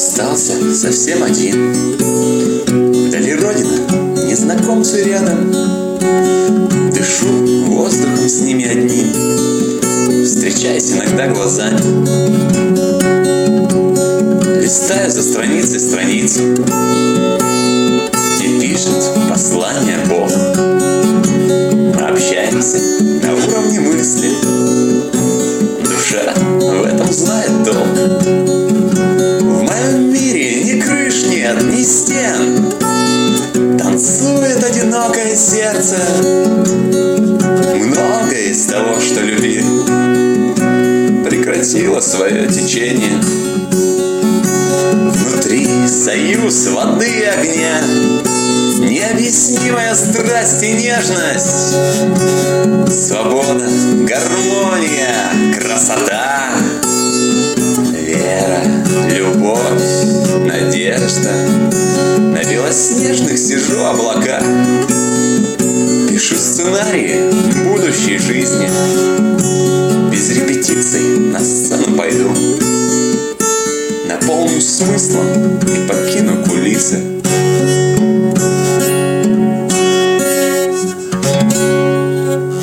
остался совсем один. Вдали родина, незнакомцы рядом. Дышу воздухом с ними одним, встречаясь иногда глазами. Листаю за страницей страницу, где пишет послание Бог. Мы общаемся на уровне мысли. Душа в этом знает толк. В моем мире ни крыш нет, ни стен. Танцует одинокое сердце. Многое из того, что любил, прекратило свое течение. Внутри союз воды и огня, необъяснимая страсть и нежность, свобода, гармония, красота, вера, любовь, надежда. На белоснежных сижу облаках, пишу сценарии будущей жизни. Без репетиций на сцену пойду, наполнюсь смыслом и покину кулисы.